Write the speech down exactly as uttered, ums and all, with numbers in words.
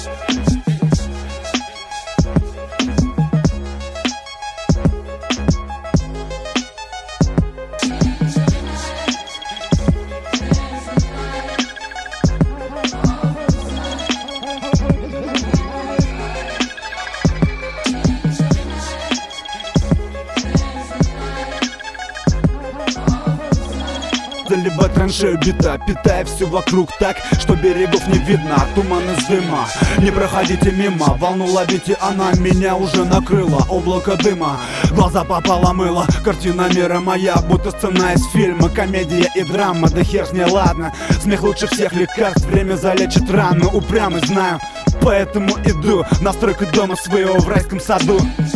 Либо траншею бита, питая все вокруг так, что берегов не видно, туман из дыма. Не проходите мимо, волну ловите, она меня уже накрыла. Облако дыма, глаза попало мыло. Картина мира моя, будто сцена из фильма. Комедия и драма, да хер с ней ладно. Смех лучше всех лекарств, время залечит рану. Упрямый знаю, поэтому иду на стройку дома своего в райском саду.